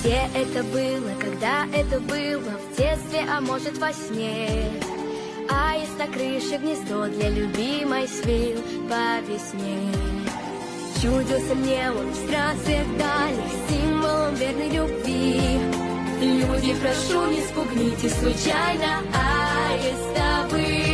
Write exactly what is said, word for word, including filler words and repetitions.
Где это было, когда это было, в детстве, а может во сне? Аист на крыше гнездо для любимой свил по весне. Чудился мне он в странствиях дальних, символом верной любви. Люди, прошу, не спугните случайно аиста вы.